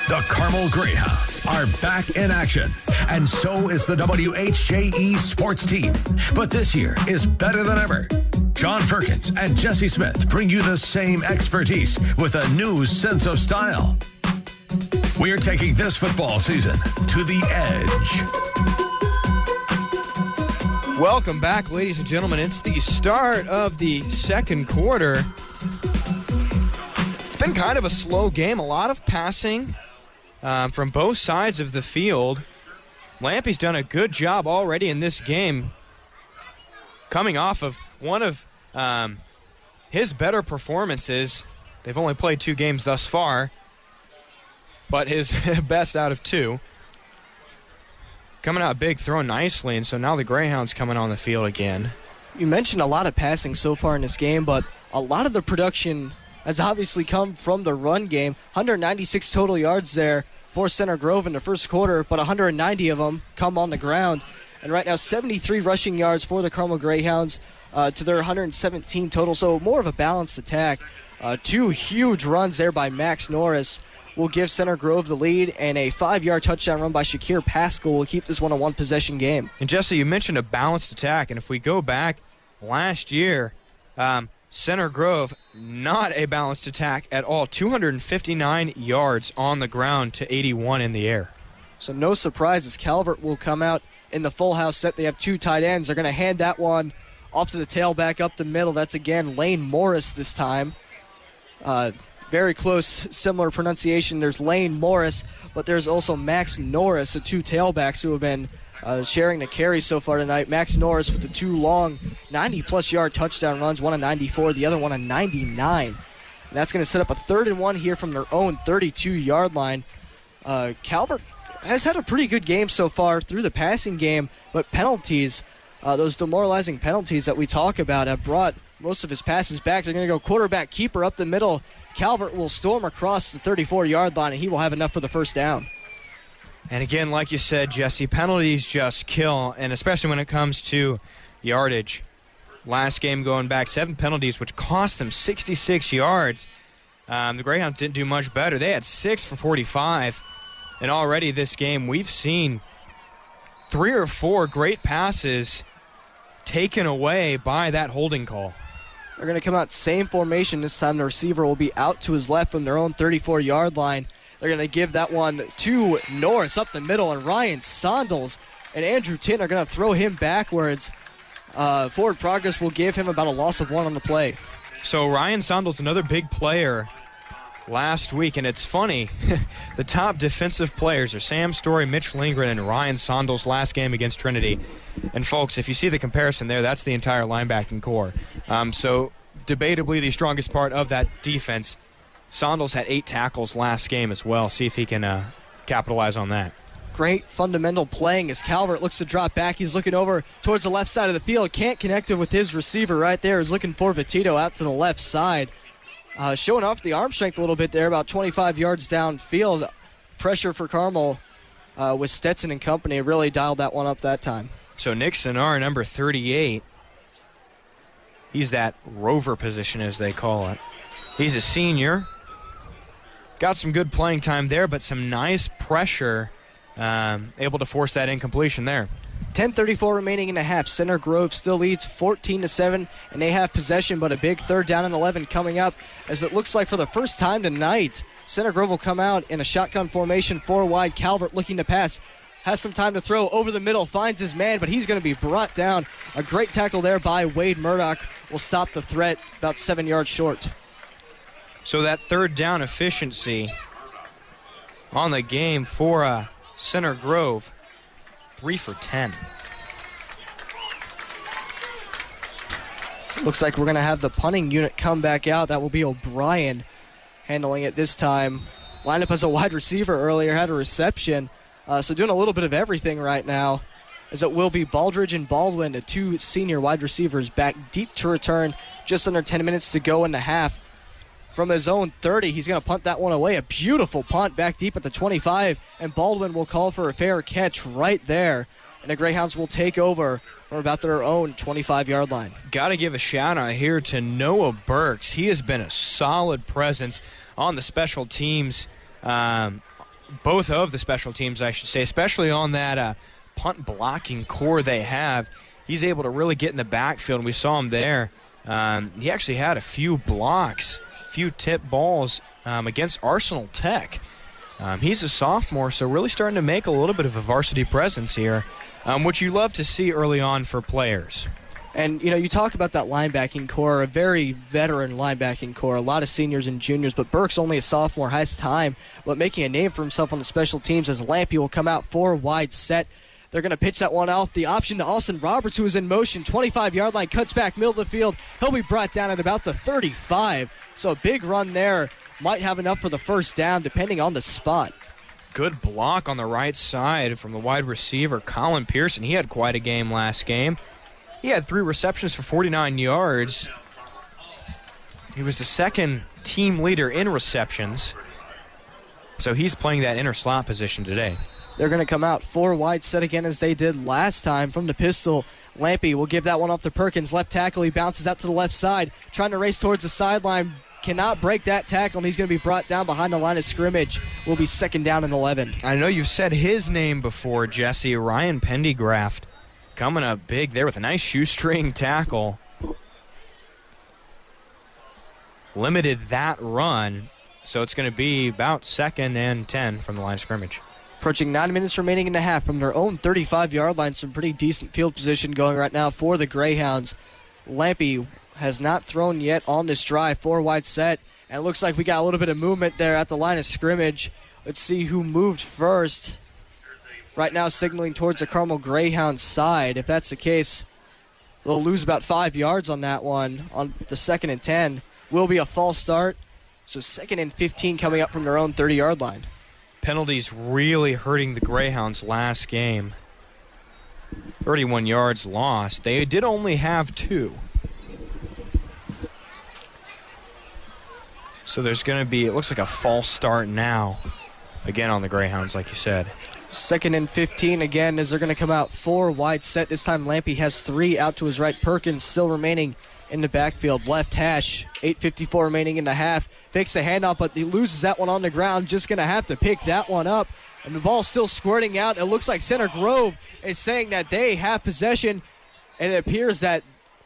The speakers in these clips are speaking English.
The Carmel Greyhounds are back in action, and so is the WHJE sports team. But this year is better than ever. John Perkins and Jesse Smith bring you the same expertise with a new sense of style. We're taking this football season to the edge. Welcome back, ladies and gentlemen. It's the start of the second quarter. It's been kind of a slow game. A lot of passing from both sides of the field. Lampy's done a good job already in this game, coming off of one of his better performances. They've only played 2 games thus far, but his best out of 2. Coming out big, throwing nicely, and so now the Greyhounds coming on the field again. You mentioned a lot of passing so far in this game, but a lot of the production has obviously come from the run game. 196 total yards there for Center Grove in the first quarter, but 190 of them come on the ground. And right now, 73 rushing yards for the Carmel Greyhounds to their 117 total, so more of a balanced attack. 2 huge runs there by Max Norris will give Center Grove the lead, and a 5-yard touchdown run by Shakir Pascal will keep this one a 1-possession game. And Jesse, you mentioned a balanced attack, and if we go back last year, Center Grove, not a balanced attack at all. 259 yards on the ground to 81 in the air. So no surprises. Calvert will come out in the full house set. They have 2 tight ends. They're going to hand that one off to the tailback up the middle. That's, again, Lane Morris this time. Very close, similar pronunciation. There's Lane Morris, but there's also Max Norris, the 2 tailbacks who have been sharing the carry so far tonight. Max Norris with the 2 long 90-plus yard touchdown runs, one a 94, the other one a 99. And that's going to set up a 3rd and 1 here from their own 32-yard line. Calvert has had a pretty good game so far through the passing game, but penalties, those demoralizing penalties that we talk about, have brought most of his passes back. They're going to go quarterback keeper up the middle. Calvert will storm across the 34-yard line, and he will have enough for the first down. And again, like you said, Jesse, penalties just kill, and especially when it comes to yardage. Last game going back, 7 penalties, which cost them 66 yards. The Greyhounds didn't do much better. They had 6 for 45, and already this game we've seen 3 or 4 great passes taken away by that holding call. They're going to come out same formation this time. The receiver will be out to his left from their own 34-yard line. They're going to give that one to Norris up the middle, and Ryan Sondels and Andrew Tinn are going to throw him backwards. Forward progress will give him about a loss of 1 on the play. So Ryan Sondels, another big player last week, and it's funny, the top defensive players are Sam Story, Mitch Lindgren, and Ryan Sondels last game against Trinity. And folks, if you see the comparison there, that's the entire linebacking core. So debatably the strongest part of that defense. Sondels had 8 tackles last game as well. See if he can capitalize on that. Great fundamental playing as Calvert looks to drop back. He's looking over towards the left side of the field. Can't connect it with his receiver right there. He's looking for Vitito out to the left side. Showing off the arm strength a little bit there, about 25 yards downfield. Pressure for Carmel with Stetson and company really dialed that one up that time. So Nick Sinar, number 38, he's that rover position as they call it. He's a senior. Got some good playing time there, but some nice pressure, able to force that incompletion there. 10:34 remaining in the half. Center Grove still leads 14-7, and they have possession, but a big 3rd down and 11 coming up, as it looks like for the first time tonight, Center Grove will come out in a shotgun formation, 4 wide. Calvert looking to pass. Has some time to throw over the middle, finds his man, but he's going to be brought down. A great tackle there by Wade Murdoch will stop the threat about 7 yards short. So that 3rd down efficiency on the game for Center Grove, 3 for 10. Looks like we're going to have the punting unit come back out. That will be O'Brien handling it this time. Lined up as a wide receiver earlier, had a reception. So doing a little bit of everything right now, as it will be Baldridge and Baldwin, the 2 senior wide receivers, back deep to return. Just under 10 minutes to go in the half. From his own 30, he's going to punt that one away. A beautiful punt back deep at the 25, and Baldwin will call for a fair catch right there. And the Greyhounds will take over from about their own 25-yard line. Got to give a shout-out here to Noah Burks. He has been a solid presence on the special teams both of the special teams, I should say, especially on that punt blocking core they have. He's able to really get in the backfield, and we saw him there. He actually had a few blocks, a few tip balls against Arsenal Tech. He's a sophomore, so really starting to make a little bit of a varsity presence here, which you love to see early on for players. And, you talk about that linebacking core, a very veteran linebacking core, a lot of seniors and juniors, but Burke's only a sophomore, has time, but making a name for himself on the special teams as Lampe will come out 4 wide set. They're going to pitch that one off. The option to Austin Roberts, who is in motion. 25-yard line, cuts back middle of the field. He'll be brought down at about the 35. So a big run there. Might have enough for the first down, depending on the spot. Good block on the right side from the wide receiver, Colin Pearson. He had quite a game last game. He had 3 receptions for 49 yards. He was the second team leader in receptions. So he's playing that inner slot position today. They're going to come out 4 wide set again as they did last time from the pistol. Lampe will give that one off to Perkins. Left tackle, he bounces out to the left side, trying to race towards the sideline. Cannot break that tackle, and he's going to be brought down behind the line of scrimmage. Will be 2nd down and 11. I know you've said his name before, Jesse. Ryan Pendergraft coming up big there with a nice shoestring tackle. Limited that run, so it's going to be about 2nd and 10 from the line of scrimmage. Approaching 9 minutes remaining in the half from their own 35-yard line. Some pretty decent field position going right now for the Greyhounds. Lampe has not thrown yet on this drive. 4 wide set. And it looks like we got a little bit of movement there at the line of scrimmage. Let's see who moved first. Right now signaling towards the Carmel Greyhounds side. If that's the case, they'll lose about 5 yards on that one. On the 2nd and 10 will be a false start. So 2nd and 15 coming up from their own 30-yard line. Penalties really hurting the Greyhounds last game. 31 yards lost. They did only have 2. So there's going to be, it looks like a false start now. Again on the Greyhounds, like you said. 2nd and 15 again as they're going to come out 4 wide set. This time Lampe has 3 out to his right. Perkins still remaining in the backfield. Left hash, 8:54 remaining in the half. Fakes the handoff, but he loses that one on the ground. Just going to have to pick that one up. And the ball's still squirting out. It looks like Center Grove is saying that they have possession. And it appears that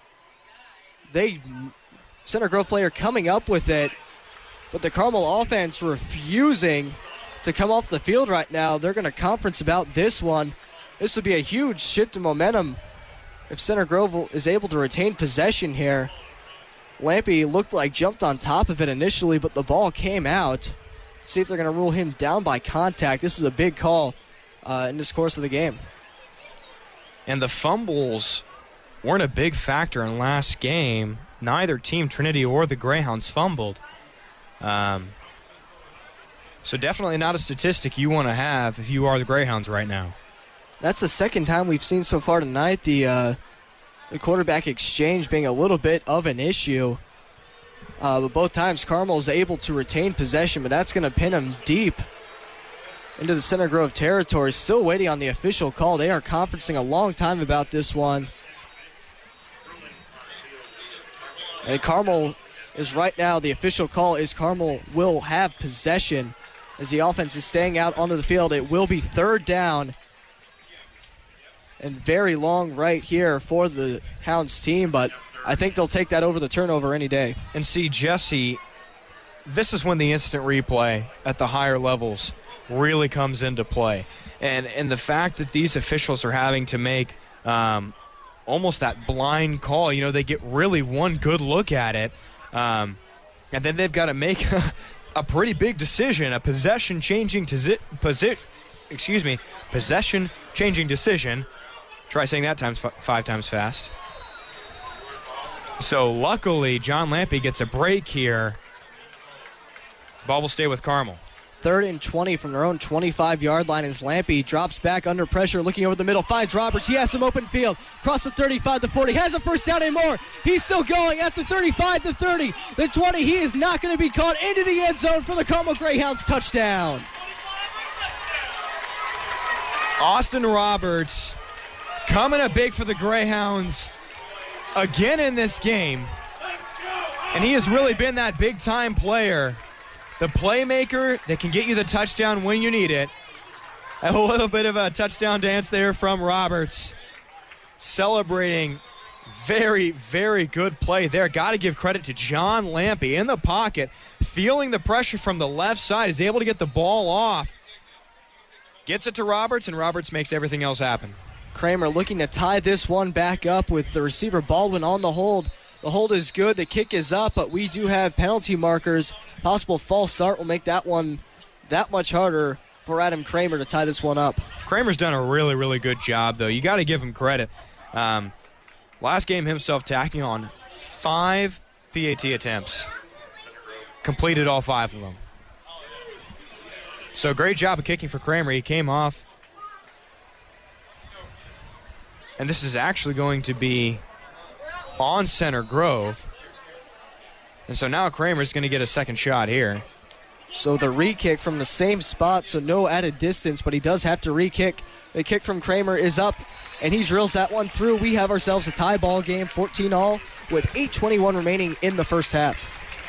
Center Grove player coming up with it. But the Carmel offense refusing to come off the field right now. They're going to conference about this one. This would be a huge shift in momentum if Center Grove is able to retain possession here. Lampe looked like jumped on top of it initially, but the ball came out. See if they're going to rule him down by contact. This is a big call in this course of the game. And the fumbles weren't a big factor in last game. Neither team, Trinity or the Greyhounds, fumbled. So definitely not a statistic you want to have if you are the Greyhounds right now. That's the 2nd time we've seen so far tonight the quarterback exchange being a little bit of an issue. But both times Carmel is able to retain possession, but that's going to pin them deep into the Center Grove territory. Still waiting on the official call. They are conferencing a long time about this one. And Carmel is right now, the official call is Carmel will have possession as the offense is staying out onto the field. It will be 3rd down and very long right here for the Hounds team, but I think they'll take that over the turnover any day. And see, Jesse, this is when the instant replay at the higher levels really comes into play. And the fact that these officials are having to make almost that blind call, they get really one good look at it, and then they've got to make a pretty big decision, a possession-changing decision. Try saying that 5 times fast. So luckily, John Lampe gets a break here. Ball will stay with Carmel. 3rd and 20 from their own 25-yard line as Lampe drops back under pressure, looking over the middle, finds Roberts. He has some open field. Across the 35, the 40, has a first down and more. He's still going at the 35, the 30, the 20. He is not going to be caught into the end zone for the Carmel Greyhounds touchdown. Austin Roberts coming up big for the Greyhounds again in this game. And he has really been that big-time player. The playmaker that can get you the touchdown when you need it. A little bit of a touchdown dance there from Roberts. Celebrating very, very good play there. Got to give credit to John Lampe in the pocket, feeling the pressure from the left side, is able to get the ball off. Gets it to Roberts, and Roberts makes everything else happen. Kramer looking to tie this one back up with the receiver Baldwin on the hold. The hold is good. The kick is up, but we do have penalty markers. Possible false start will make that one that much harder for Adam Kramer to tie this one up. Kramer's done a really, really good job, though. You got to give him credit. Last game himself tacking on 5 PAT attempts. Completed all 5 of them. So great job of kicking for Kramer. He came off. And this is actually going to be on Center Grove. And so now Kramer's going to get a second shot here. So the re-kick from the same spot, so no added distance, but he does have to re-kick. The kick from Kramer is up, and he drills that one through. We have ourselves a tie ball game, 14-all, with 8:21 remaining in the first half.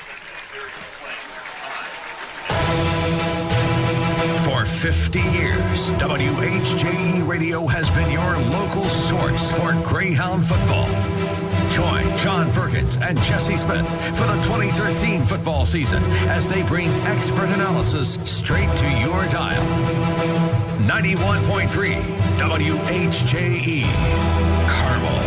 For 50 years, WHJE Radio has been your local source for Greyhound football. Join John Perkins and Jesse Smith for the 2013 football season as they bring expert analysis straight to your dial. 91.3 WHJE, Carmel.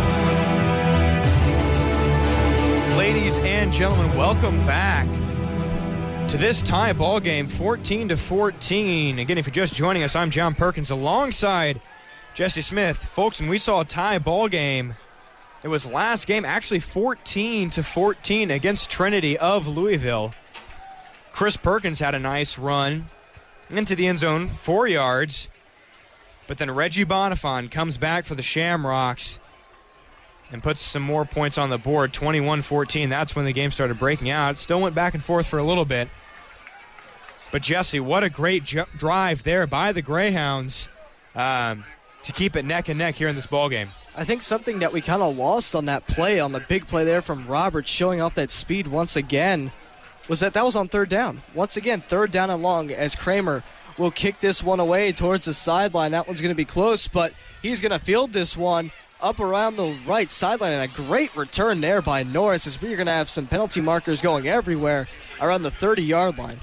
Ladies and gentlemen, welcome back to this tie ball game, 14-14. Again, if you're just joining us, I'm John Perkins alongside Jesse Smith. Folks, when we saw a tie ball game, it was last game, actually 14-14 against Trinity of Louisville. Chris Perkins had a nice run into the end zone, 4 yards. But then Reggie Bonifant comes back for the Shamrocks and puts some more points on the board, 21-14. That's when the game started breaking out. It still went back and forth for a little bit. But Jesse, what a great drive there by the Greyhounds to keep it neck and neck here in this ballgame. I think something that we kind of lost on that play, on the big play there from Roberts showing off that speed once again, was that was on third down. Once again, third down and long as Kramer will kick this one away towards the sideline. That one's going to be close, but he's going to field this one up around the right sideline, and a great return there by Norris as we're going to have some penalty markers going everywhere around the 30-yard line.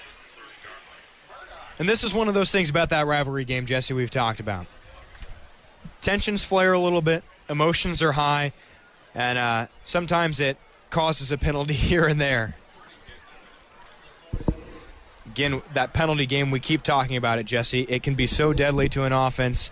And this is one of those things about that rivalry game, Jesse, we've talked about. Tensions flare a little bit, emotions are high, and sometimes it causes a penalty here and there. Again, that penalty game, we keep talking about it, Jesse. It can be so deadly to an offense.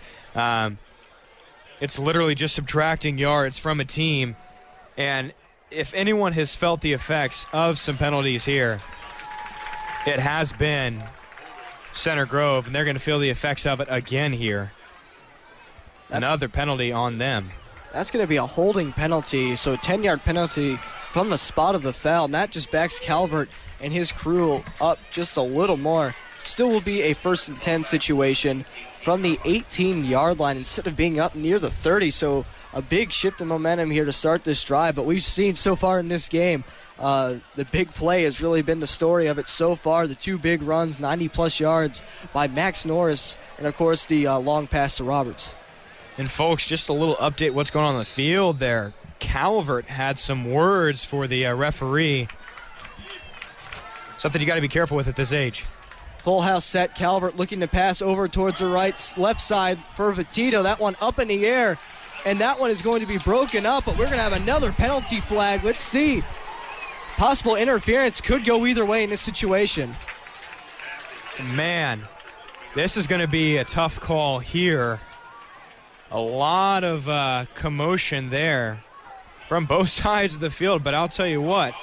It's literally just subtracting yards from a team. And if anyone has felt the effects of some penalties here, it has been Center Grove, and they're going to feel the effects of it again here. Another penalty on them. That's going to be a holding penalty, so a 10-yard penalty from the spot of the foul, and that just backs Calvert and his crew up just a little more. Still will be a 1st and 10 situation from the 18-yard line instead of being up near the 30, so a big shift in momentum here to start this drive. But we've seen so far in this game, the big play has really been the story of it so far. The 2 big runs, 90-plus yards by Max Norris, and, of course, the long pass to Roberts. And, folks, just a little update what's going on the field there. Calvert had some words for the referee. Something you got to be careful with at this age. Full house set. Calvert looking to pass over towards the left side for Vitito. That one up in the air, and that one is going to be broken up, but we're going to have another penalty flag. Let's see. Possible interference could go either way in this situation. Man, this is going to be a tough call here. A lot of commotion there from both sides of the field, but I'll tell you what,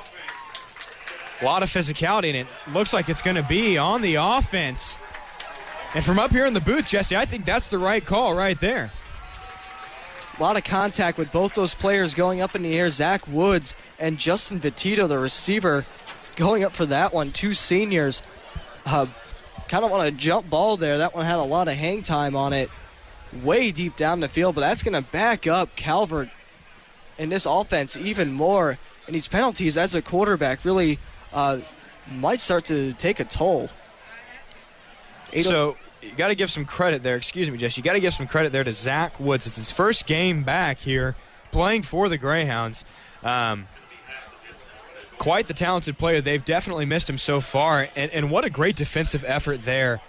a lot of physicality, and it looks like it's going to be on the offense. And from up here in the booth, Jesse, I think that's the right call right there. A lot of contact with both those players going up in the air. Zach Woods and Justin Vitito, the receiver, going up for that one. 2 seniors. Kind of on a jump ball there. That one had a lot of hang time on it. Way deep down the field, but that's going to back up Calvert in this offense even more. And these penalties as a quarterback really might start to take a toll. So you got to give some credit there. Excuse me, Jess. You got to give some credit there to Zach Woods. It's his first game back here playing for the Greyhounds. Quite the talented player. They've definitely missed him so far. And what a great defensive effort there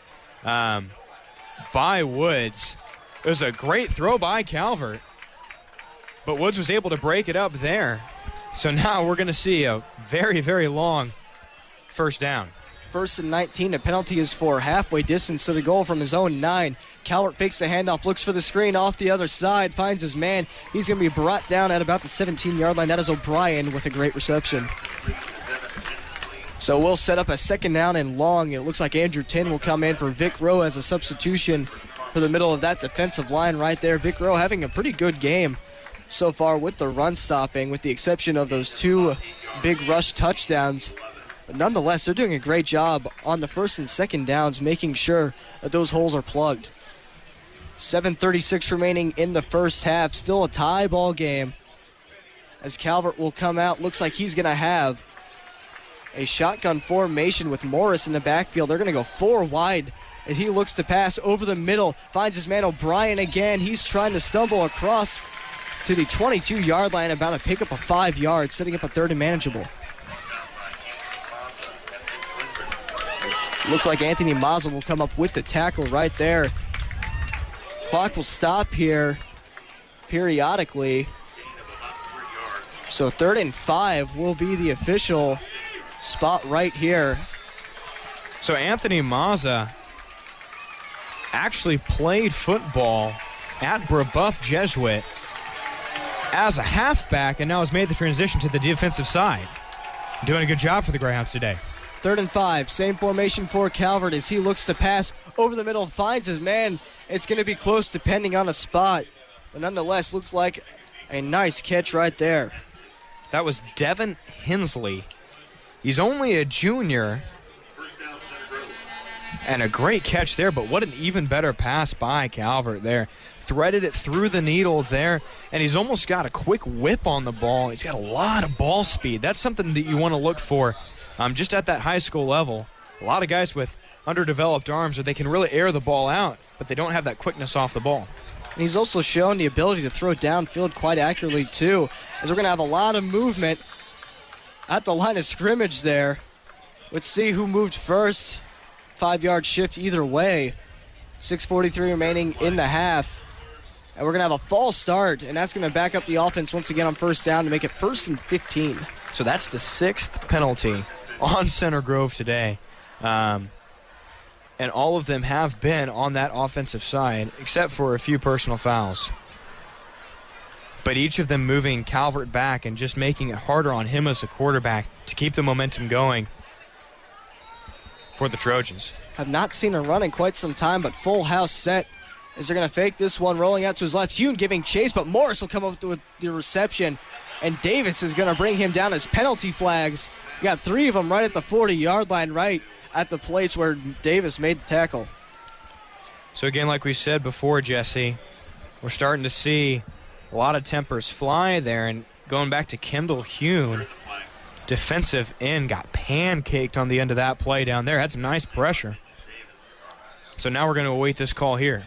by Woods. It was a great throw by Calvert. But Woods was able to break it up there. So now we're going to see a very, very long first down. 1st and 19. The penalty is for halfway distance to the goal from his own 9. Calvert fakes the handoff, looks for the screen off the other side, finds his man. He's going to be brought down at about the 17-yard line. That is O'Brien with a great reception. So we'll set up a 2nd down and long. It looks like Andrew Tin will come in for Vic Rowe as a substitution for the middle of that defensive line right there. Vic Rowe having a pretty good game so far with the run stopping, with the exception of those 2 big rush touchdowns. But nonetheless, they're doing a great job on the 1st and 2nd downs, making sure that those holes are plugged. 7:36 remaining in the first half. Still a tie ball game as Calvert will come out. Looks like he's going to have a shotgun formation with Morris in the backfield. They're going to go 4 wide as he looks to pass over the middle. Finds his man O'Brien again. He's trying to stumble across to the 22-yard line, about to pick up a 5 yards, setting up a 3rd and manageable. Looks like Anthony Mazza will come up with the tackle right there. Clock will stop here periodically. So 3rd and 5 will be the official spot right here. So Anthony Mazza actually played football at Brebeuf Jesuit as a halfback and now has made the transition to the defensive side. Doing a good job for the Greyhounds today. 3rd and 5, same formation for Calvert as he looks to pass over the middle, finds his man. It's going to be close depending on a spot, but nonetheless looks like a nice catch right there. That was Devin Hensley. He's only a junior, and a great catch there, but what an even better pass by Calvert there. Threaded it through the needle there, and he's almost got a quick whip on the ball. He's got a lot of ball speed. That's something that you want to look for just at that high school level. A lot of guys with underdeveloped arms, or they can really air the ball out, but they don't have that quickness off the ball. And he's also shown the ability to throw downfield quite accurately, too, as we're going to have a lot of movement at the line of scrimmage there. Let's see who moved first. 5-yard shift either way. 6:43 remaining in the half. And we're going to have a false start, and that's going to back up the offense once again on 1st down to make it 1st and 15. So that's the 6th penalty on Center Grove today. And all of them have been on that offensive side, except for a few personal fouls. But each of them moving Calvert back and just making it harder on him as a quarterback to keep the momentum going for the Trojans. Have not seen a run in quite some time, but full house set as they're going to fake this one, rolling out to his left. Hune giving chase, but Morris will come up with the reception, and Davis is going to bring him down as penalty flags. You got 3 of them right at the 40-yard line, right at the place where Davis made the tackle. So again, like we said before, Jesse, we're starting to see a lot of tempers fly there, and going back to Kendall Hune, defensive end, got pancaked on the end of that play down there. Had some nice pressure. So now we're going to await this call here.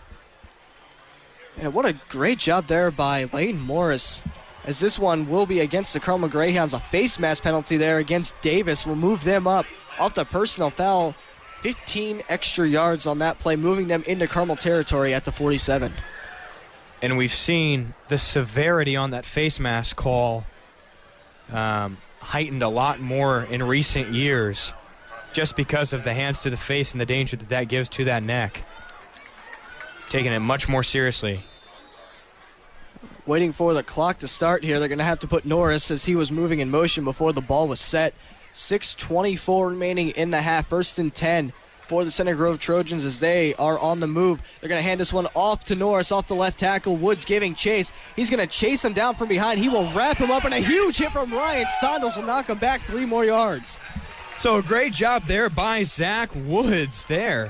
And what a great job there by Lane Morris, as this one will be against the Carmel Greyhounds. A face mask penalty there against Davis will move them up off the personal foul. 15 extra yards on that play, moving them into Carmel territory at the 47. And we've seen the severity on that face mask call heightened a lot more in recent years, just because of the hands to the face and the danger that that gives to that neck. Taking it much more seriously. Waiting for the clock to start here. They're going to have to put Norris as he was moving in motion before the ball was set. 6:24 remaining in the half. 1st and 10 for the Center Grove Trojans as they are on the move. They're going to hand this one off to Norris off the left tackle. Woods giving chase. He's going to chase him down from behind. He will wrap him up, and a huge hit from Ryan Sondels will knock him back 3 more yards. So a great job there by Zach Woods there.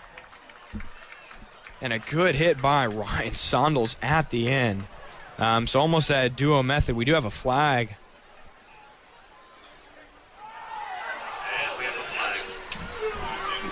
And a good hit by Ryan Sondels at the end. So almost that duo method. We do have a flag.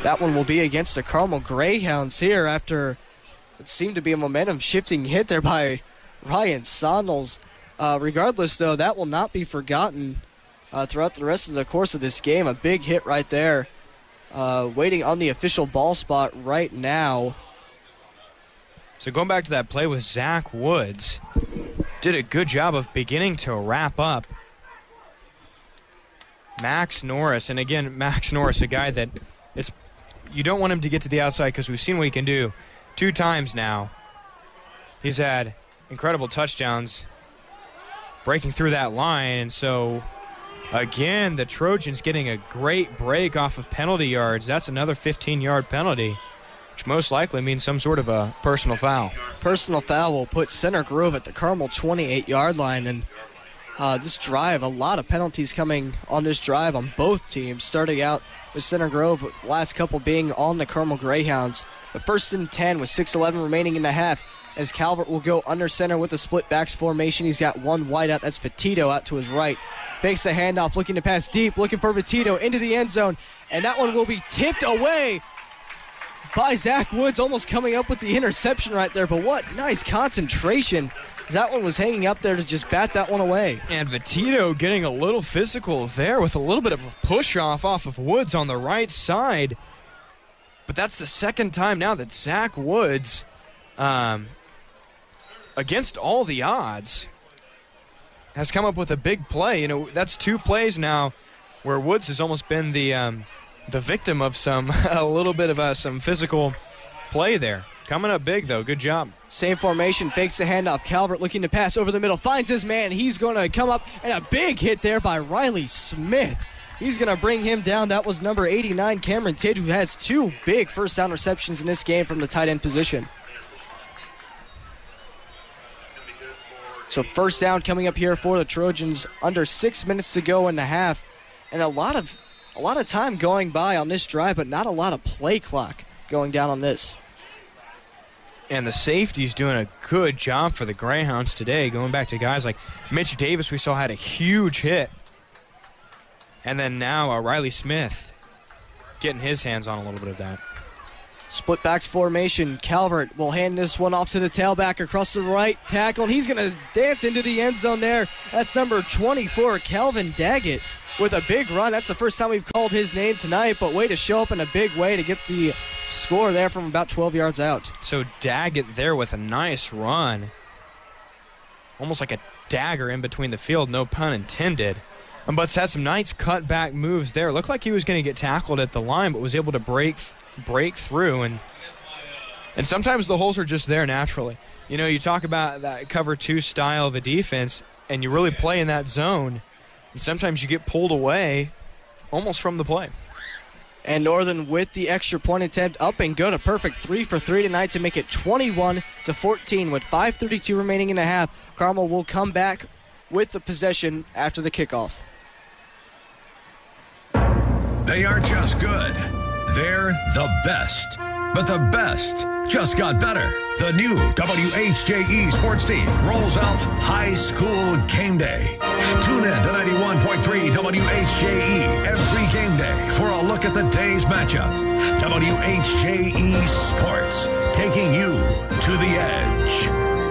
That one will be against the Carmel Greyhounds here after it seemed to be a momentum-shifting hit there by Ryan Sondels. Regardless, though, that will not be forgotten throughout the rest of the course of this game. A big hit right there. Waiting on the official ball spot right now. So going back to that play with Zach Woods, did a good job of beginning to wrap up Max Norris. And again, Max Norris, a guy that you don't want him to get to the outside because we've seen what he can do 2 times now. He's had incredible touchdowns breaking through that line. And so, again, the Trojans getting a great break off of penalty yards. That's another 15-yard penalty, which most likely means some sort of a personal foul. Personal foul will put Center Grove at the Carmel 28-yard line. And this drive, a lot of penalties coming on this drive on both teams, starting out with Center Grove, the last couple being on the Carmel Greyhounds. But 1st and 10 with 6:11 remaining in the half, as Calvert will go under center with a split backs formation. He's got one wide out. That's Petito out to his right. Fakes the handoff, looking to pass deep, looking for Petito into the end zone. And that one will be tipped away by Zach Woods, almost coming up with the interception right there. But what nice concentration. That one was hanging up there to just bat that one away. And Petito getting a little physical there with a little bit of a push-off off of Woods on the right side. But that's the second time now that Zach Woods, against all the odds, has come up with a big play. You know, that's 2 plays now where Woods has almost been the victim of a little bit of some physical play there. Coming up big, though. Good job. Same formation, fakes the handoff. Calvert looking to pass over the middle, finds his man. He's going to come up, and a big hit there by Riley Smith. He's going to bring him down. That was number 89, Cameron Tidd, who has 2 big first down receptions in this game from the tight end position. So first down coming up here for the Trojans. Under 6 minutes to go in the half, and a lot of time going by on this drive, but not a lot of play clock going down on this. And the safety's doing a good job for the Greyhounds today, going back to guys like Mitch Davis, we saw had a huge hit. And then now Riley Smith getting his hands on a little bit of that. Split backs formation. Calvert will hand this one off to the tailback across the right tackle, and he's going to dance into the end zone there. That's number 24, Calvin Daggett, with a big run. That's the first time we've called his name tonight, but way to show up in a big way to get the score there from about 12 yards out. So Daggett there with a nice run. Almost like a dagger in between the field, no pun intended. But had some nice cutback moves there. Looked like he was going to get tackled at the line, but was able to break through. And sometimes the holes are just there naturally. You know, you talk about that cover 2 style of a defense, and you really play in that zone. And sometimes you get pulled away almost from the play. And Northern with the extra point attempt up and good. A perfect 3 for 3 tonight to make it 21-14 with 5:32 remaining in the half. Carmel will come back with the possession after the kickoff. They aren't just good. They're the best. But the best just got better. The new WHJE sports team rolls out High School Game Day. Tune in to 91.3 WHJE every game day for a look at the day's matchup. WHJE Sports, taking you to the edge.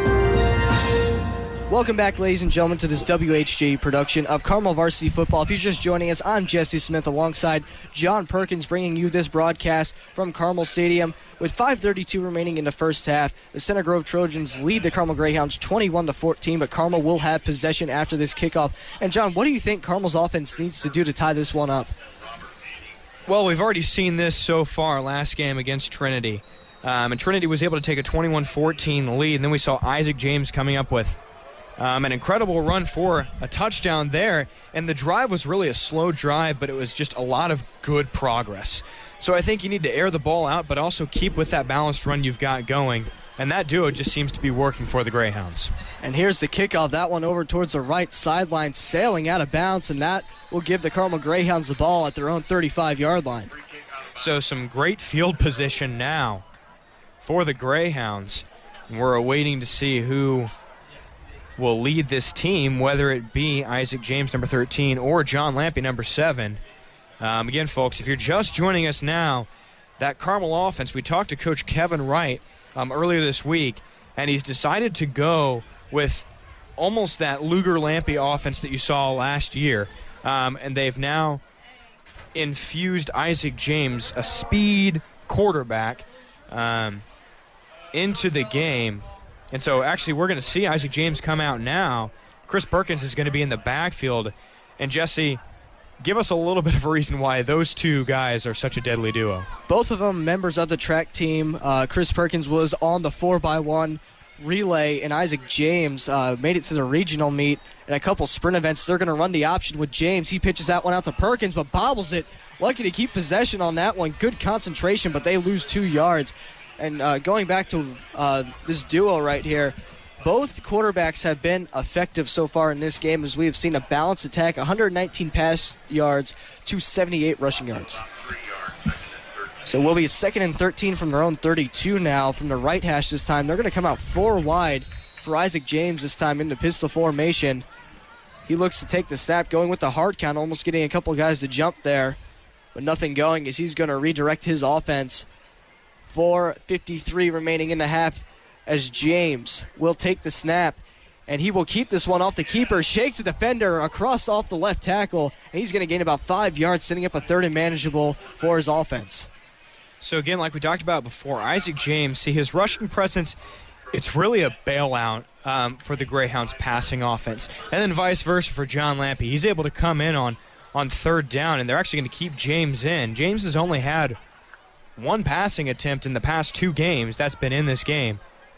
Welcome back, ladies and gentlemen, to this WHJ production of Carmel Varsity Football. If you're just joining us, I'm Jesse Smith alongside John Perkins, bringing you this broadcast from Carmel Stadium. With 5:32 remaining in the first half, the Center Grove Trojans lead the Carmel Greyhounds 21-14, but Carmel will have possession after this kickoff. And John, what do you think Carmel's offense needs to do to tie this one up? Well, we've already seen this so far last game against Trinity. And Trinity was able to take a 21-14 lead, and then we saw Isaac James coming up with an incredible run for a touchdown there, and the drive was really a slow drive, but it was just a lot of good progress. So I think you need to air the ball out, but also keep with that balanced run you've got going, and that duo just seems to be working for the Greyhounds. And here's the kickoff, that one over towards the right sideline, sailing out of bounds, and that will give the Carmel Greyhounds the ball at their own 35-yard line. So some great field position now for the Greyhounds, and we're awaiting to see who will lead this team, whether it be Isaac James, number 13, or John Lampy, number 7. Again, folks, if you're just joining us now, that Carmel offense, we talked to Coach Kevin Wright earlier this week, and he's decided to go with almost that Luger-Lampe offense that you saw last year. And they've now infused Isaac James, a speed quarterback, into the game. And so actually we're going to see Isaac James come out now. Chris Perkins is going to be in the backfield. And Jesse, give us a little bit of a reason why those two guys are such a deadly duo. Both of them members of the track team. Chris Perkins was on the 4x1 relay, and Isaac James made it to the regional meet and a couple sprint events. They're going to run the option with James. He pitches that one out to Perkins, but bobbles it. Lucky to keep possession on that one. Good concentration, but they lose 2 yards. And going back to this duo right here, both quarterbacks have been effective so far in this game, as we have seen a balanced attack, 119 pass yards to 78 rushing yards. So we'll be 2nd and 13 from their own 32 now from the right hash this time. They're going to come out 4 wide for Isaac James this time in the pistol formation. He looks to take the snap, going with the hard count, almost getting a couple guys to jump there, but nothing going as he's going to redirect his offense. 4:53 remaining in the half as James will take the snap, and he will keep this one off the keeper, shakes the defender across off the left tackle, and he's going to gain about 5 yards, setting up a 3rd and manageable for his offense. So again, like we talked about before, Isaac James, see his rushing presence, it's really a bailout for the Greyhounds passing offense. And then vice versa for John Lampe. He's able to come in on 3rd down, and they're actually going to keep James in. James has only had 1 passing attempt in the past 2 games. That's been in this game.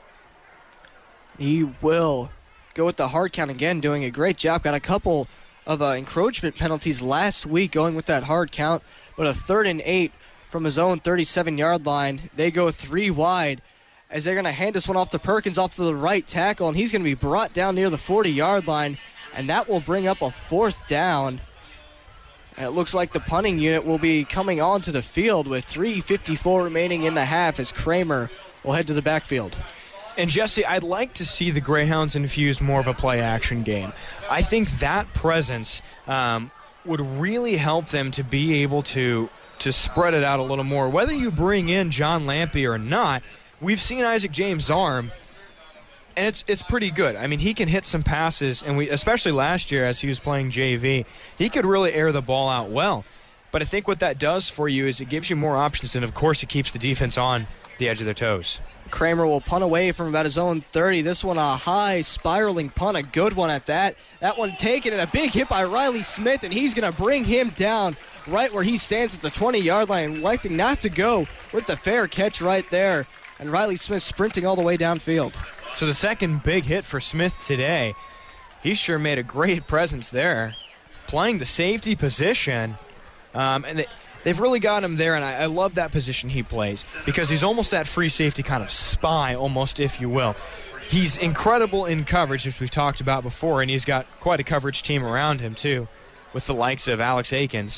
He will go with the hard count again, doing a great job. Got a couple of encroachment penalties last week going with that hard count, but a 3rd and 8 from his own 37-yard line. They go 3 wide as they're going to hand this one off to Perkins off to the right tackle, and he's going to be brought down near the 40-yard line, and that will bring up a 4th down. And it looks like the punting unit will be coming onto the field with 3:54 remaining in the half as Kramer will head to the backfield. And Jesse, I'd like to see the Greyhounds infuse more of a play-action game. I think that presence would really help them to be able to spread it out a little more. Whether you bring in John Lampe or not, we've seen Isaac James' arm, and it's pretty good. I mean, he can hit some passes, and especially last year as he was playing JV, he could really air the ball out well. But I think what that does for you is it gives you more options, and of course it keeps the defense on the edge of their toes. Kramer will punt away from about his own 30. This one a high spiraling punt, a good one at that. That one taken, and a big hit by Riley Smith, and he's going to bring him down right where he stands at the 20-yard line, electing not to go with the fair catch right there. And Riley Smith sprinting all the way downfield. So the second big hit for Smith today. He sure made a great presence there, playing the safety position. And they've really got him there, and I love that position he plays because he's almost that free safety kind of spy, almost, if you will. He's incredible in coverage, as we've talked about before, and he's got quite a coverage team around him, too, with the likes of Alex Akins.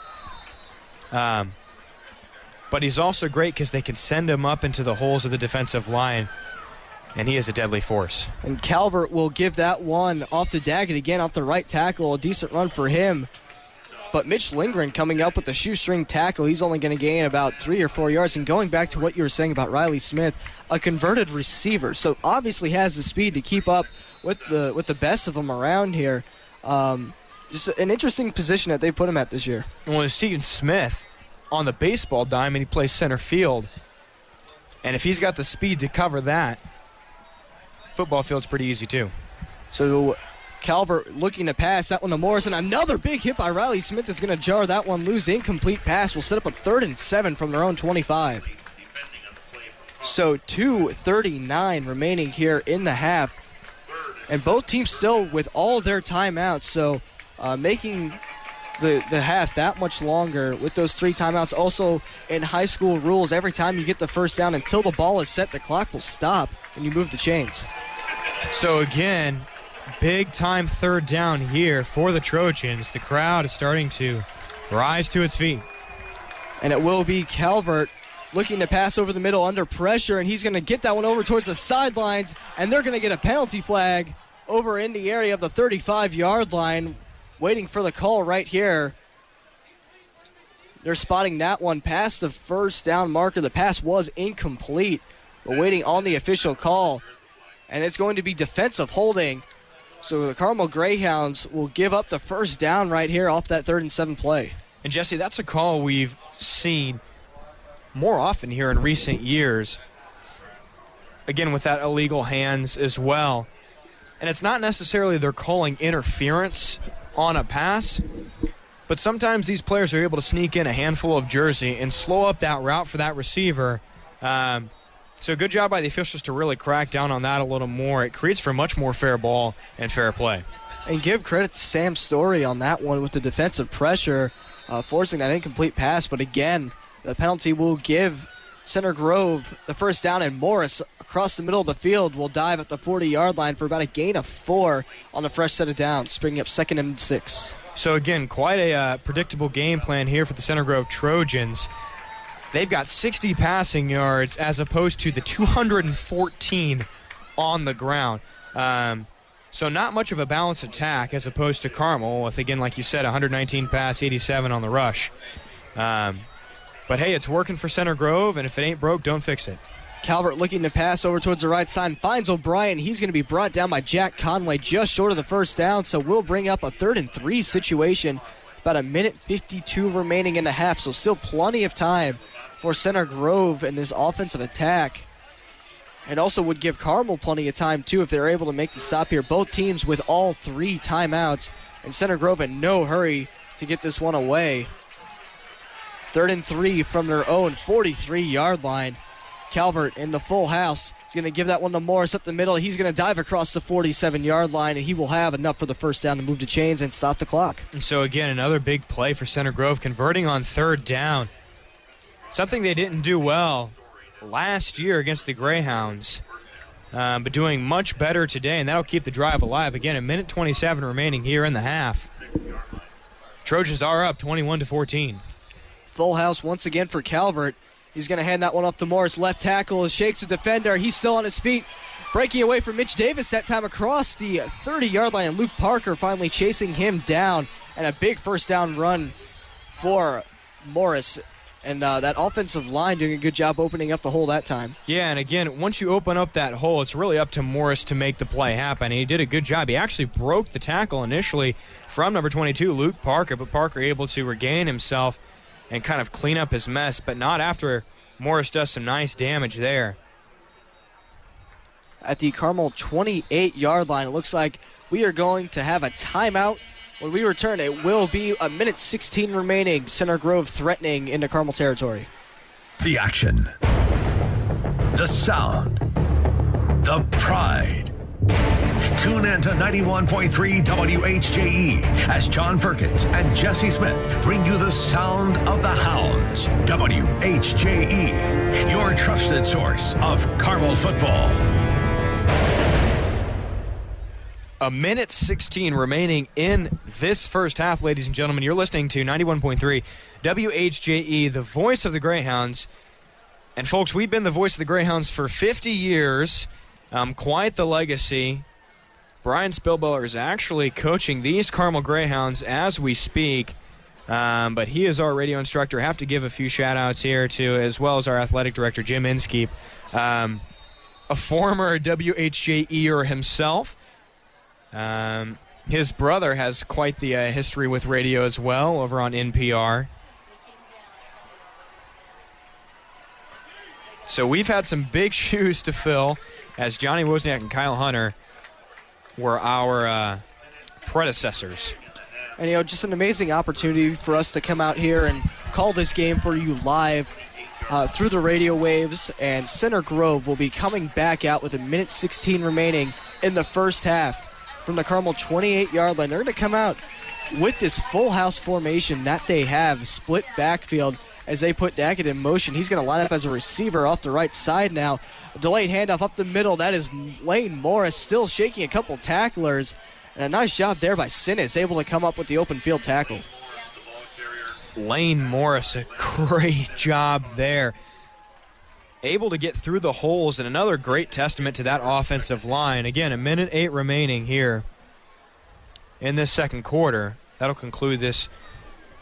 But he's also great because they can send him up into the holes of the defensive line, and he is a deadly force. And Calvert will give that one off to Daggett again, off the right tackle. A decent run for him. But Mitch Lindgren coming up with the shoestring tackle. He's only going to gain about 3 or 4 yards. And going back to what you were saying about Riley Smith, a converted receiver. So obviously has the speed to keep up with the best of them around here. Just an interesting position that they put him at this year. Well, we've seen Smith on the baseball diamond. He plays center field. And if he's got the speed to cover that, football field's pretty easy too. So Calvert looking to pass that one to Morrison. Another big hit by Riley Smith is going to jar that one loose. Incomplete pass will set up a 3rd and 7 from their own 25. So 2:39 remaining here in the half. And both teams still with all their timeouts. So making the half that much longer with those 3 timeouts. Also in high school rules, every time you get the first down until the ball is set, the clock will stop and you move the chains. So again, big time 3rd down here for the Trojans. The crowd is starting to rise to its feet. And it will be Calvert looking to pass over the middle under pressure, and he's going to get that one over towards the sidelines, and they're going to get a penalty flag over in the area of the 35-yard line, waiting for the call right here. They're spotting that one past the first down marker. The pass was incomplete. We're waiting on the official call, and it's going to be defensive holding. So the Carmel Greyhounds will give up the first down right here off that 3rd and 7 play. And, Jesse, that's a call we've seen more often here in recent years. Again, with that illegal hands as well. And it's not necessarily they're calling interference on a pass, but sometimes these players are able to sneak in a handful of jersey and slow up that route for that receiver. So good job by the officials to really crack down on that a little more. It creates for much more fair ball and fair play. And give credit to Sam Story on that one with the defensive pressure, forcing that incomplete pass. But again, the penalty will give Center Grove the first down, and Morris across the middle of the field will dive at the 40-yard line for about a gain of 4 on the fresh set of downs, bringing up 2nd and 6. So again, quite a predictable game plan here for the Center Grove Trojans. They've got 60 passing yards as opposed to the 214 on the ground. So not much of a balanced attack as opposed to Carmel with, again, like you said, 119 pass, 87 on the rush. But, hey, it's working for Center Grove, and if it ain't broke, don't fix it. Calvert looking to pass over towards the right side and finds O'Brien. He's going to be brought down by Jack Conway just short of the first down, so we'll bring up a 3rd and 3 situation. About a minute 52 remaining in the half, so still plenty of time for Center Grove in this offensive attack. And also would give Carmel plenty of time, too, if they're able to make the stop here. Both teams with all 3 timeouts, and Center Grove in no hurry to get this one away. 3rd and 3 from their own 43-yard line. Calvert in the full house. He's going to give that one to Morris up the middle. He's going to dive across the 47-yard line, and he will have enough for the first down to move to chains and stop the clock. And so, again, another big play for Center Grove, converting on 3rd down. Something they didn't do well last year against the Greyhounds, but doing much better today, and that'll keep the drive alive. Again, a minute 27 remaining here in the half. Trojans are up 21-14. Full house once again for Calvert. He's going to hand that one off to Morris. Left tackle shakes the defender. He's still on his feet. Breaking away from Mitch Davis that time across the 30-yard line. And Luke Parker finally chasing him down. And a big first down run for Morris. And that offensive line doing a good job opening up the hole that time. Yeah, and again, once you open up that hole, it's really up to Morris to make the play happen. And he did a good job. He actually broke the tackle initially from number 22, Luke Parker. But Parker able to regain himself and kind of clean up his mess, but not after Morris does some nice damage there. At the Carmel 28-yard line, it looks like we are going to have a timeout. When we return, it will be a minute 16 remaining. Center Grove threatening into Carmel territory. The action, the sound, the pride. Tune in to 91.3 WHJE as John Perkins and Jesse Smith bring you the sound of the Hounds. WHJE, your trusted source of Carmel football. A minute 16 remaining in this first half, ladies and gentlemen. You're listening to 91.3 WHJE, the voice of the Greyhounds. And, folks, we've been the voice of the Greyhounds for 50 years. Quite the legacy. Brian Spilbeller is actually coaching these Carmel Greyhounds as we speak. But he is our radio instructor. Have to give a few shout-outs here, to, as well as our athletic director, Jim Inskeep. A former WHJEer himself. His brother has quite the history with radio as well over on NPR. So we've had some big shoes to fill, as Johnny Wozniak and Kyle Hunter were our predecessors. And, just an amazing opportunity for us to come out here and call this game for you live through the radio waves. And Center Grove will be coming back out with a minute 16 remaining in the first half from the Carmel 28-yard line. They're going to come out with this full house formation that they have, split backfield, as they put Daggett in motion. He's going to line up as a receiver off the right side now. A delayed handoff up the middle. That is Lane Morris still shaking a couple tacklers. And a nice job there by Sinnis, able to come up with the open field tackle. Lane Morris, a great job there. Able to get through the holes, and another great testament to that offensive line. Again, a minute 8 remaining here in this second quarter. That'll conclude this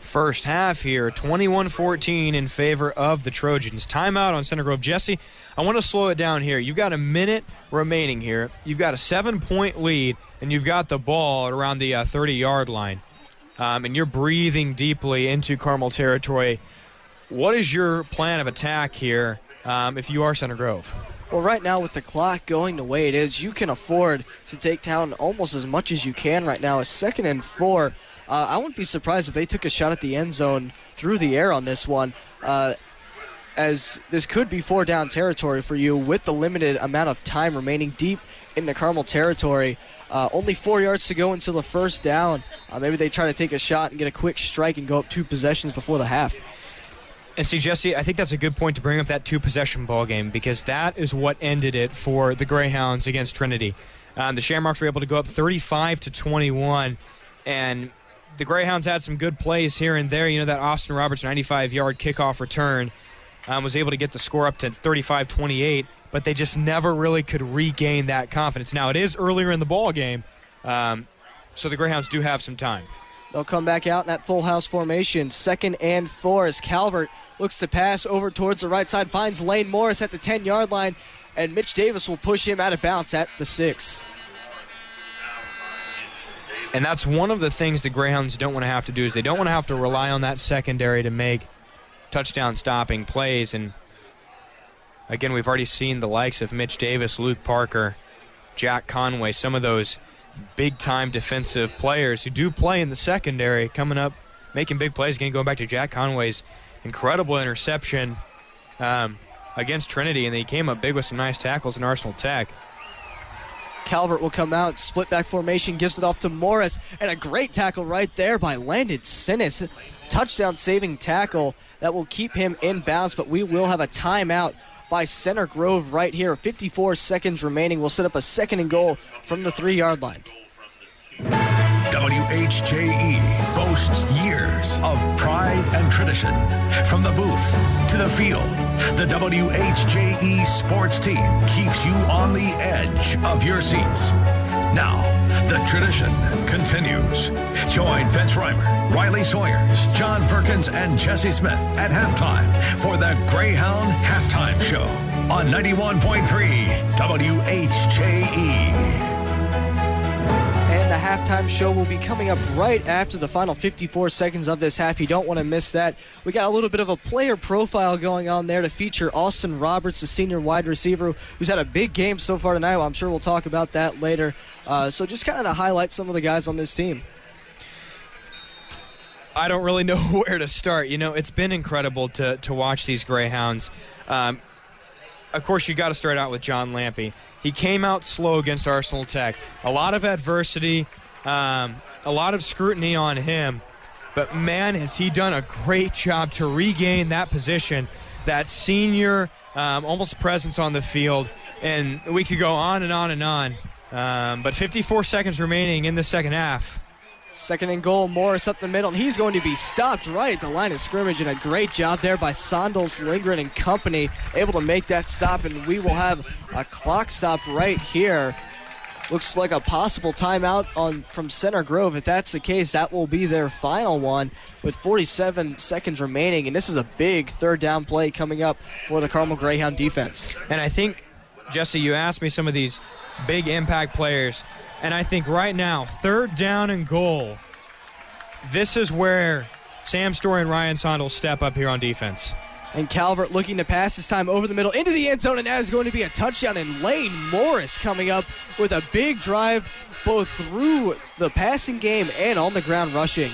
first half here. 21-14 in favor of the Trojans. Timeout on Center Grove. Jesse, I want to slow it down here. You've got a minute remaining here. You've got a 7-point lead, and you've got the ball at around the 30-yard line. And you're breathing deeply into Carmel territory. What is your plan of attack here if you are Center Grove? Well, right now with the clock going the way it is, you can afford to take down almost as much as you can right now. A 2nd and 4. I wouldn't be surprised if they took a shot at the end zone through the air on this one, as this could be 4-down territory for you with the limited amount of time remaining deep in the Carmel territory. Only 4 yards to go until the first down. Maybe they try to take a shot and get a quick strike and go up 2 possessions before the half. And see, Jesse, I think that's a good point to bring up that 2-possession ball game, because that is what ended it for the Greyhounds against Trinity. The Shamrocks were able to go up 35-21, and the Greyhounds had some good plays here and there. You know, that Austin Roberts 95-yard kickoff return was able to get the score up to 35-28, but they just never really could regain that confidence. Now, it is earlier in the ball game, so the Greyhounds do have some time. They'll come back out in that full house formation. 2nd and 4 as Calvert looks to pass over towards the right side, finds Lane Morris at the 10-yard line, and Mitch Davis will push him out of bounds at the 6. And that's one of the things the Greyhounds don't want to have to do, is they don't want to have to rely on that secondary to make touchdown-stopping plays. And, again, we've already seen the likes of Mitch Davis, Luke Parker, Jack Conway, some of those big-time defensive players who do play in the secondary coming up, making big plays. Again, going back to Jack Conway's incredible interception against Trinity, and he came up big with some nice tackles in Arsenal Tech. Calvert will come out, split back formation, gives it off to Morris, and a great tackle right there by Landon Sinnis. Touchdown-saving tackle that will keep him in bounds, but we will have a timeout by Center Grove right here. 54 seconds remaining. We'll set up a 2nd and goal from the 3-yard line. WHJE boasts years of pride and tradition. From the booth to the field, the WHJE sports team keeps you on the edge of your seats. Now, the tradition continues. Join Vince Reimer, Riley Sawyers, John Perkins, and Jesse Smith at halftime for the Greyhound Halftime Show on 91.3 WHJE. And the halftime show will be coming up right after the final 54 seconds of this half. You don't want to miss that. We got a little bit of a player profile going on there to feature Austin Roberts, the senior wide receiver, who's had a big game so far tonight. I'm sure we'll talk about that later. So just kind of highlight some of the guys on this team. I don't really know where to start. You know, it's been incredible to watch these Greyhounds. Of course, you got to start out with John Lampe. He came out slow against Arsenal Tech. A lot of adversity, a lot of scrutiny on him. But, man, has he done a great job to regain that position, that senior almost presence on the field. And we could go on and on and on. But 54 seconds remaining in the second half. 2nd and goal, Morris up the middle, and he's going to be stopped right at the line of scrimmage, and a great job there by Sondals, Lindgren, and company, able to make that stop, and we will have a clock stop right here. Looks like a possible timeout from Center Grove. If that's the case, that will be their final one with 47 seconds remaining, and this is a big 3rd down play coming up for the Carmel Greyhound defense. And I think, Jesse, you asked me some of these big impact players. And I think right now, 3rd down and goal, this is where Sam Story and Ryan Sondal step up here on defense. And Calvert looking to pass this time over the middle into the end zone, and that is going to be a touchdown. And Lane Morris coming up with a big drive both through the passing game and on the ground rushing.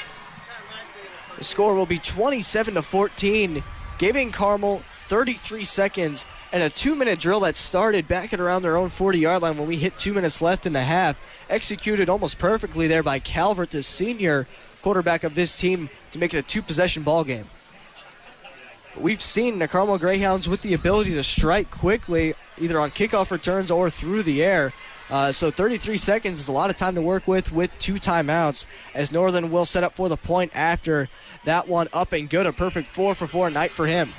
The score will be 27-14, giving Carmel 33 seconds and a 2-minute drill that started back at around their own 40-yard line when we hit 2 minutes left in the half. Executed almost perfectly there by Calvert, the senior quarterback of this team, to make it a 2-possession ball game. We've seen the Carmel Greyhounds with the ability to strike quickly, either on kickoff returns or through the air. So 33 seconds is a lot of time to work with 2 timeouts, as Northern will set up for the point after that one. Up and good, a perfect 4 for 4 night for him.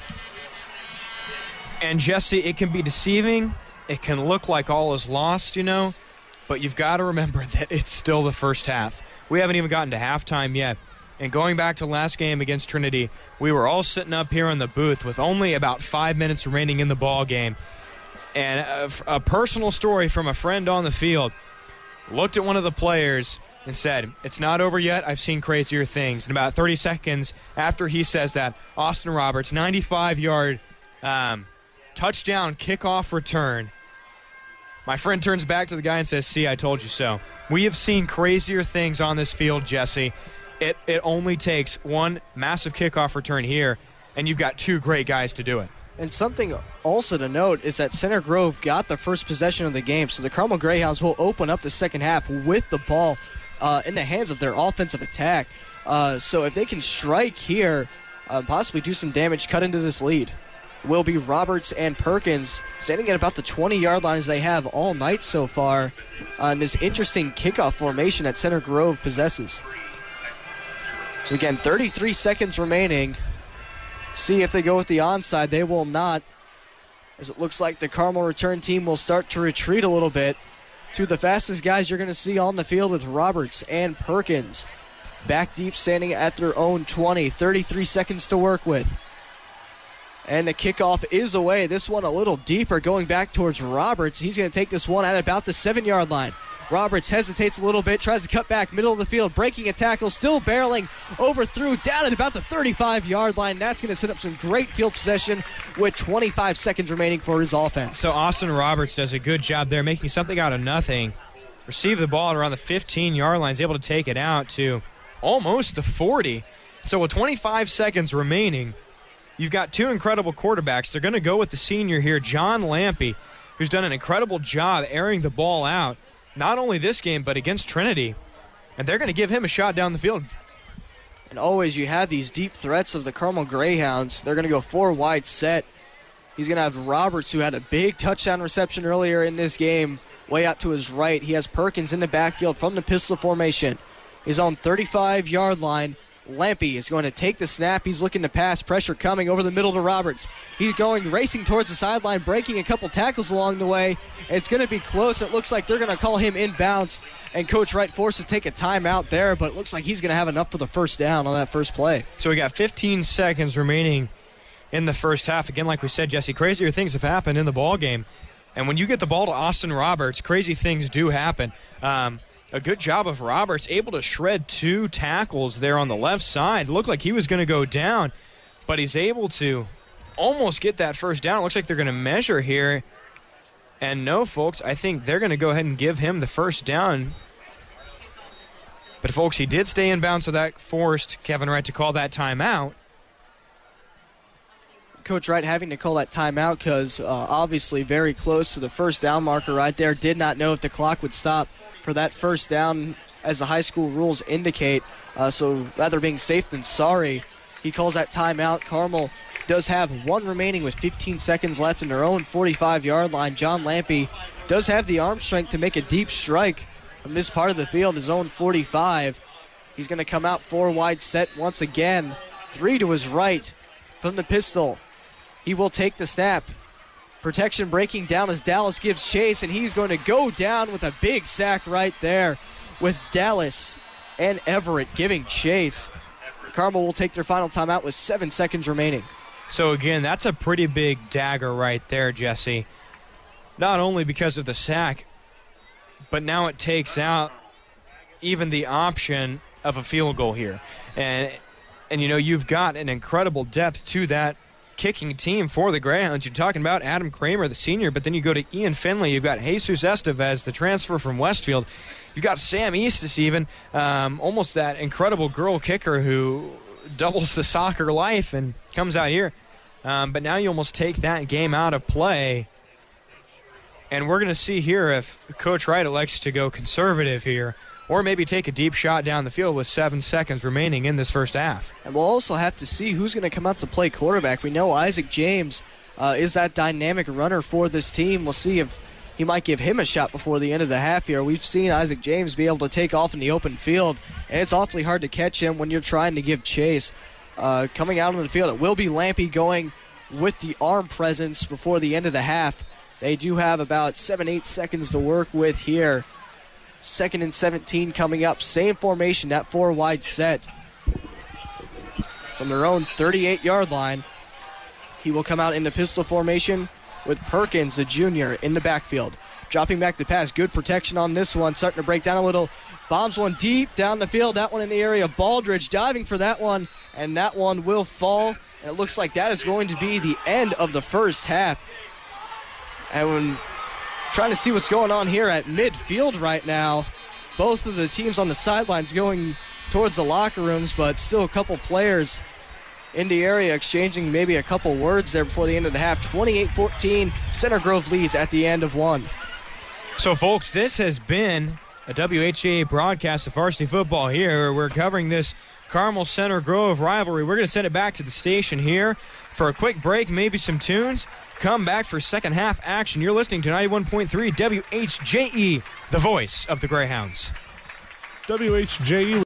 And, Jesse, it can be deceiving. It can look like all is lost, you know, but you've got to remember that it's still the first half. We haven't even gotten to halftime yet. And going back to last game against Trinity, we were all sitting up here in the booth with only about 5 minutes remaining in the ball game. And a personal story from a friend on the field, looked at one of the players and said, "It's not over yet. I've seen crazier things." And about 30 seconds after he says that, Austin Roberts, 95-yard touchdown kickoff return. My friend turns back to the guy and says, "See, I told you so." We have seen crazier things on this field, Jesse. It only takes one massive kickoff return here, and you've got two great guys to do it. And something also to note is that Center Grove got the first possession of the game, so the Carmel Greyhounds will open up the second half with the ball in the hands of their offensive attack. So if they can strike here, possibly do some damage, cut into this lead. Will be Roberts and Perkins standing at about the 20-yard line as they have all night so far on this interesting kickoff formation that Center Grove possesses. So again, 33 seconds remaining. See if they go with the onside. They will not, as it looks like the Carmel return team will start to retreat a little bit. Two of the fastest guys you're going to see on the field with Roberts and Perkins. Back deep, standing at their own 20. 33 seconds to work with. And the kickoff is away. This one a little deeper, going back towards Roberts. He's going to take this one at about the 7-yard line. Roberts hesitates a little bit, tries to cut back, middle of the field, breaking a tackle, still barreling, overthrew, down at about the 35-yard line. That's going to set up some great field possession with 25 seconds remaining for his offense. So Austin Roberts does a good job there, making something out of nothing. Receive the ball at around the 15-yard line, is able to take it out to almost the 40. So with 25 seconds remaining, you've got two incredible quarterbacks. They're going to go with the senior here, John Lampe, who's done an incredible job airing the ball out, not only this game, but against Trinity. And they're going to give him a shot down the field. And always you have these deep threats of the Carmel Greyhounds. They're going to go 4 wide set. He's going to have Roberts, who had a big touchdown reception earlier in this game, way out to his right. He has Perkins in the backfield from the pistol formation. He's on 35-yard line. Lampe is going to take the snap. He's looking to pass. Pressure coming over the middle to Roberts. He's going racing towards the sideline, breaking a couple tackles along the way. It's going to be close. It looks like they're going to call him inbounds, and Coach Wright forced to take a timeout there, but it looks like he's going to have enough for the first down on that first play. So we got 15 seconds remaining in the first half. Again, like we said, Jesse, crazier things have happened in the ball game. And when you get the ball to Austin Roberts, crazy things do happen. A good job of Roberts, able to shred 2 tackles there on the left side. It looked like he was going to go down, but he's able to almost get that first down. It looks like they're going to measure here. And no, folks, I think they're going to go ahead and give him the first down. But, folks, he did stay in bounds, so that forced Kevin Wright to call that timeout. Coach Wright having to call that timeout because obviously very close to the first down marker right there. Did not know if the clock would stop for that first down as the high school rules indicate. So rather being safe than sorry, he calls that timeout. Carmel does have 1 remaining with 15 seconds left in their own 45-yard line. John Lampe does have the arm strength to make a deep strike from this part of the field, his own 45. He's going to come out 4 wide set once again. 3 to his right from the pistol. He will take the snap. Protection breaking down as Dallas gives chase, and he's going to go down with a big sack right there with Dallas and Everett giving chase. Carmel will take their final timeout with 7 seconds remaining. So, again, that's a pretty big dagger right there, Jesse. Not only because of the sack, but now it takes out even the option of a field goal here. And you know, you've got an incredible depth to that kicking team for the Greyhounds. You're talking about Adam Kramer, the senior, but then you go to Ian Finley. You've got Jesus Estevez, the transfer from Westfield. You've got Sam Eastis even, almost that incredible girl kicker who doubles the soccer life and comes out here. But now you almost take that game out of play. And we're going to see here if Coach Wright elects to go conservative here, or maybe take a deep shot down the field with 7 seconds remaining in this first half. And we'll also have to see who's going to come out to play quarterback. We know Isaac James is that dynamic runner for this team. We'll see if he might give him a shot before the end of the half here. We've seen Isaac James be able to take off in the open field, and it's awfully hard to catch him when you're trying to give chase. Coming out on the field, it will be Lampe going with the arm presence before the end of the half. They do have about 7-8 seconds to work with here. 2nd and 17 coming up. Same formation, that 4 wide set. from their own 38-yard line. He will come out in the pistol formation with Perkins, the junior, in the backfield. Dropping back the pass. Good protection on this one. Starting to break down a little. Bombs one deep down the field. That one in the area. Baldridge diving for that one, and that one will fall. And it looks like that is going to be the end of the first half. And when trying to see what's going on here at midfield right now, both of the teams on the sidelines going towards the locker rooms, but still a couple players in the area exchanging maybe a couple words there before the end of the half. 28-14, Center Grove leads at the end of one. So, folks, this has been a WHAA broadcast of varsity football here. We're covering this Carmel Center Grove rivalry. We're going to send it back to the station here for a quick break, maybe some tunes. Come back for second half action. You're listening to 91.3 WHJE, the voice of the Greyhounds. WHJE